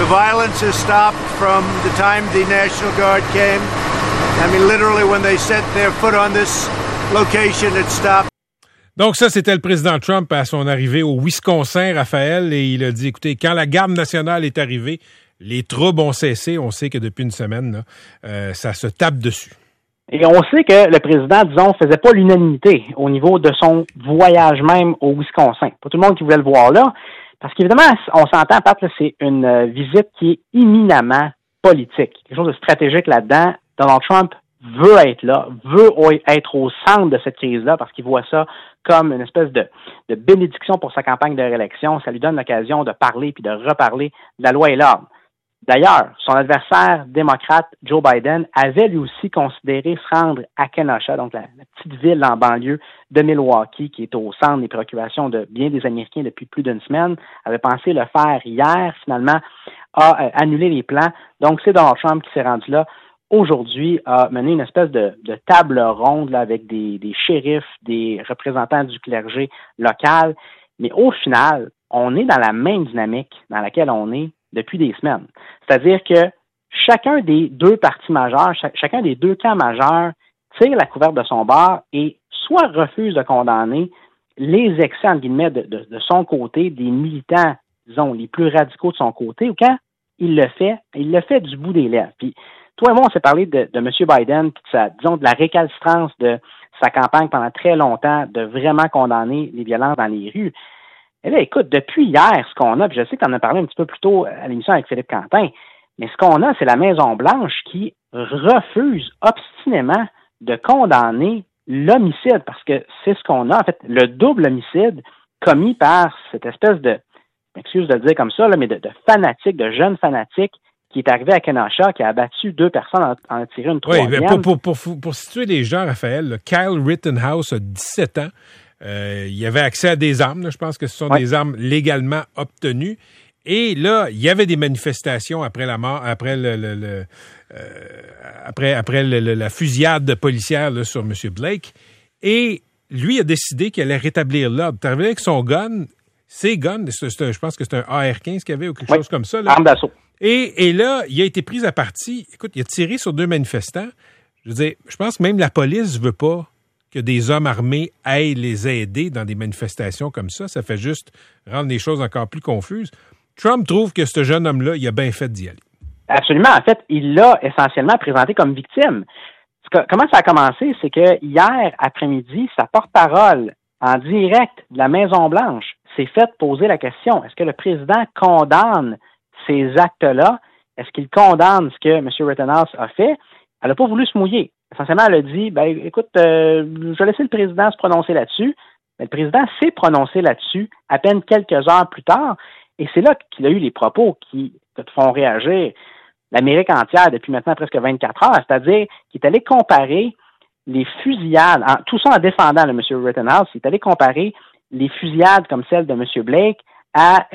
The violence has stopped from the time the National Guard came. I mean, literally, when they set their foot on this location, it stopped. Donc ça, c'était le président Trump à son arrivée au Wisconsin, Raphaël, et il a dit, écoutez, quand la garde nationale est arrivée, les troubles ont cessé. On sait que depuis une semaine, là, ça se tape dessus. Et on sait que le président, disons, faisait pas l'unanimité au niveau de son voyage même au Wisconsin. Pas tout le monde qui voulait le voir là, parce qu'évidemment, on s'entend, Pat, là, c'est une visite qui est éminemment politique. Quelque chose de stratégique là-dedans. Donald Trump veut être là, veut être au centre de cette crise-là parce qu'il voit ça comme une espèce de bénédiction pour sa campagne de réélection. Ça lui donne l'occasion de parler puis de reparler de la loi et l'ordre. D'ailleurs, son adversaire démocrate, Joe Biden, avait lui aussi considéré se rendre à Kenosha, donc la petite ville en banlieue de Milwaukee, qui est au centre des préoccupations de bien des Américains depuis plus d'une semaine, avait pensé le faire hier, finalement a annulé les plans. Donc, c'est Donald Trump qui s'est rendu là. Aujourd'hui, a mené une espèce de table ronde là, avec des shérifs, des représentants du clergé local. Mais au final, on est dans la même dynamique dans laquelle on est depuis des semaines. C'est-à-dire que chacun des deux partis majeurs, chacun des deux camps majeurs tire la couverte de son bord et soit refuse de condamner les excès, entre guillemets, de son côté, des militants, disons, les plus radicaux de son côté, ou quand il le fait du bout des lèvres. Puis, toi et moi, on s'est parlé de M. Biden, puis de la récalcitrance de sa campagne pendant très longtemps, de vraiment condamner les violences dans les rues. Et là, écoute, depuis hier, ce qu'on a, puis je sais que tu en as parlé un petit peu plus tôt à l'émission avec Philippe Quentin, mais ce qu'on a, c'est la Maison-Blanche qui refuse obstinément de condamner l'homicide, parce que c'est ce qu'on a, en fait, le double homicide commis par cette espèce de, excuse de le dire comme ça, là, mais de fanatique, de jeunes fanatiques, qui est arrivé à Kenosha, qui a abattu 2 personnes, en a tiré une troisième. Oui, pour situer les gens, Raphaël, là, Kyle Rittenhouse a 17 ans. Il avait accès à des armes. Là, je pense que ce sont des armes légalement obtenues. Et là, il y avait des manifestations après la mort, après la fusillade policière là, sur M. Blake. Et lui a décidé qu'il allait rétablir l'ordre. Il est arrivé avec son gun. Ses guns, je pense que c'est un AR-15 qu'il y avait ou quelque chose comme ça. Là. Arme d'assaut. Et là, il a été pris à partie. Écoute, il a tiré sur 2 manifestants. Je veux dire, je pense que même la police veut pas que des hommes armés aillent les aider dans des manifestations comme ça. Ça fait juste rendre les choses encore plus confuses. Trump trouve que ce jeune homme-là, il a bien fait d'y aller. Absolument. En fait, il l'a essentiellement présenté comme victime. Comment ça a commencé? C'est que hier après-midi, sa porte-parole en direct de la Maison-Blanche s'est fait poser la question, est-ce que le président condamne ces actes-là? Est-ce qu'il condamne ce que M. Rittenhouse a fait? Elle n'a pas voulu se mouiller. Essentiellement, elle a dit, écoute, je vais laisser le président se prononcer là-dessus. Mais le président s'est prononcé là-dessus à peine quelques heures plus tard. Et c'est là qu'il a eu les propos qui te font réagir l'Amérique entière depuis maintenant presque 24 heures. C'est-à-dire qu'il est allé comparer les fusillades, tout ça en défendant M. Rittenhouse, il est allé comparer les fusillades comme celle de M. Blake à,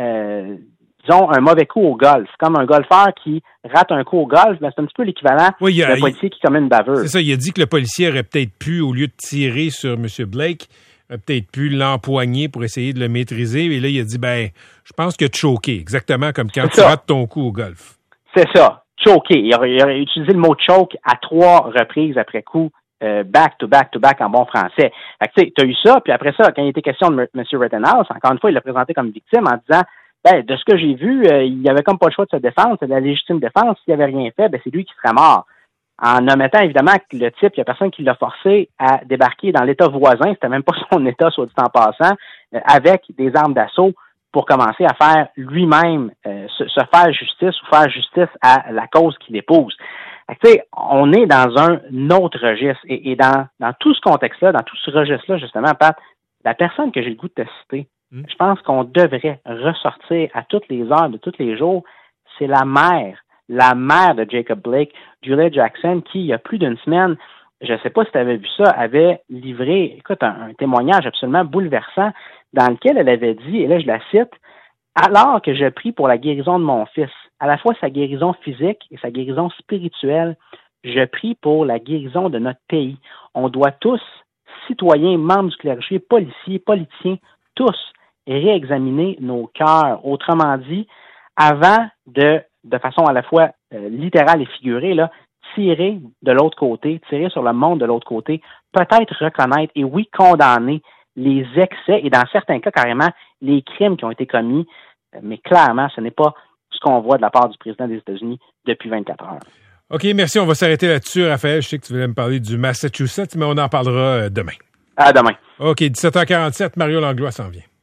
disons, un mauvais coup au golf. Comme un golfeur qui rate un coup au golf, c'est un petit peu l'équivalent d'un policier qui commet une baveuse. C'est ça, il a dit que le policier aurait peut-être pu, au lieu de tirer sur M. Blake, peut-être pu l'empoigner pour essayer de le maîtriser. Et là, il a dit, je pense que choqué, exactement comme quand tu rates ton coup au golf. C'est ça, choqué. Il a utilisé le mot choke à 3 reprises après coup. Back to back to back en bon français. Fait que tu as eu ça, puis après ça, quand il était question de M. Rittenhouse, encore une fois, il l'a présenté comme victime en disant, de ce que j'ai vu, il avait comme pas le choix de se défendre, c'est de la légitime défense, s'il avait rien fait, c'est lui qui serait mort. En omettant évidemment que le type, il n'y a personne qui l'a forcé à débarquer dans l'État voisin, c'était même pas son État, soit dit en passant, avec des armes d'assaut pour commencer à faire lui-même, se faire justice ou faire justice à la cause qu'il épouse. Tu sais, on est dans un autre registre. Et dans tout ce contexte-là, dans tout ce registre-là, justement, Pat, la personne que j'ai le goût de te citer, je pense qu'on devrait ressortir à toutes les heures de tous les jours, c'est la mère de Jacob Blake, Julia Jackson, qui, il y a plus d'une semaine, je ne sais pas si tu avais vu ça, avait livré, écoute, un témoignage absolument bouleversant dans lequel elle avait dit, et là je la cite, « Alors que je prie pour la guérison de mon fils, à la fois sa guérison physique et sa guérison spirituelle, je prie pour la guérison de notre pays. On doit tous, citoyens, membres du clergé, policiers, politiciens, tous réexaminer nos cœurs. Autrement dit, avant de de façon à la fois littérale et figurée, là, tirer de l'autre côté, tirer sur le monde de l'autre côté, peut-être reconnaître et oui, condamner les excès et dans certains cas carrément les crimes qui ont été commis, mais clairement, ce n'est pas ce qu'on voit de la part du président des États-Unis depuis 24 heures. OK, merci. On va s'arrêter là-dessus, Raphaël. Je sais que tu voulais me parler du Massachusetts, mais on en parlera demain. À demain. OK, 17h47, Mario Langlois s'en vient.